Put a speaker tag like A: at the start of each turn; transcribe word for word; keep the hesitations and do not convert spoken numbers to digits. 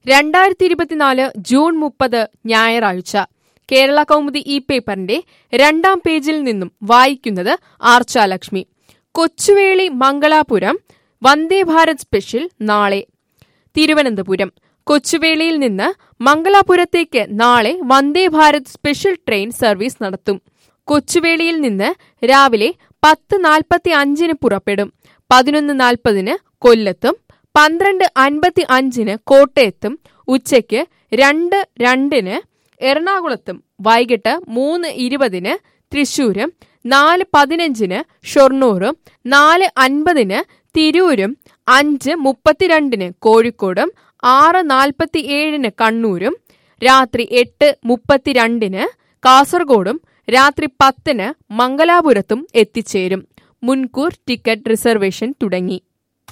A: രണ്ടായിരത്തി ഇരുപത്തിനാല് ജൂൺ മുപ്പത് ഞായറാഴ്ച കേരള കൗമുദി ഈ പേപ്പറിന്റെ രണ്ടാം പേജിൽ നിന്നും വായിക്കുന്നത് ആർച്ചാലക്ഷ്മി. കൊച്ചുവേളി മംഗലാപുരം വന്ദേ ഭാരത് സ്പെഷ്യൽ നാളെ. തിരുവനന്തപുരം. കൊച്ചുവേളിയിൽ നിന്ന് മംഗലാപുരത്തേക്ക് നാളെ Vande Bharat special train service നടത്തും. കൊച്ചുവേളിയിൽ നിന്ന് രാവിലെ പത്ത് നാൽപ്പത്തി അഞ്ചിന് പുറപ്പെടും. പതിനൊന്ന് നാൽപ്പതിന് കൊല്ലത്തും പന്ത്രണ്ട് അൻപത്തി അഞ്ചിന് കോട്ടയത്തും ഉച്ചയ്ക്ക് രണ്ട് രണ്ടിന് എറണാകുളത്തും വൈകിട്ട് മൂന്ന് ഇരുപതിന് തൃശൂരും നാല് പതിനഞ്ചിന് ഷൊർണൂറും നാല് അൻപതിന് തിരൂരും അഞ്ച് മുപ്പത്തിരണ്ടിന് കോഴിക്കോടും ആറ് നാൽപ്പത്തി ഏഴിന് കണ്ണൂരും രാത്രി എട്ട് മുപ്പത്തിരണ്ടിന് കാസർഗോഡും രാത്രി പത്തിന് മംഗലാപുരത്തും എത്തിച്ചേരും. മുൻകൂർ ടിക്കറ്റ് റിസർവേഷൻ തുടങ്ങി.